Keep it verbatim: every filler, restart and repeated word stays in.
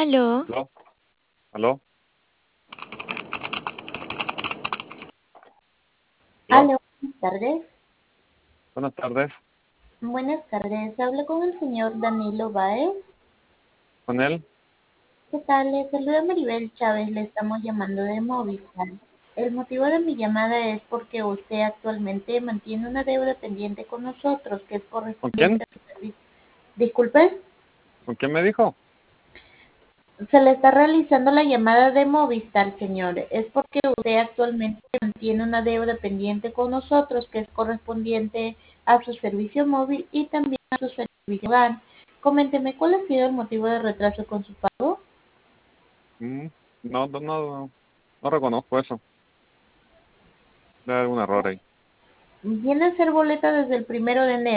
Aló, ¿Aló? ¿Aló? ¿Aló? Aló, buenas tardes. Buenas tardes. Buenas tardes. Hablo con el señor Danilo Báez. ¿Con él? ¿Qué tal? Le saluda Maribel Chávez. Le estamos llamando de Movistar. El motivo de mi llamada es porque usted actualmente mantiene una deuda pendiente con nosotros que es ¿Con quién? correspondiente a su servicio. Disculpe, ¿Con quién me dijo? se le está realizando la llamada de Movistar, señor. Es porque usted actualmente mantiene una deuda pendiente con nosotros que es correspondiente a su servicio móvil y también a su servicio hogar. Coménteme, ¿cuál ha sido el motivo de retraso con su pago? Mm, no, no, no, no reconozco eso. Debe haber un error ahí. Viene a ser boleta desde el primero de enero.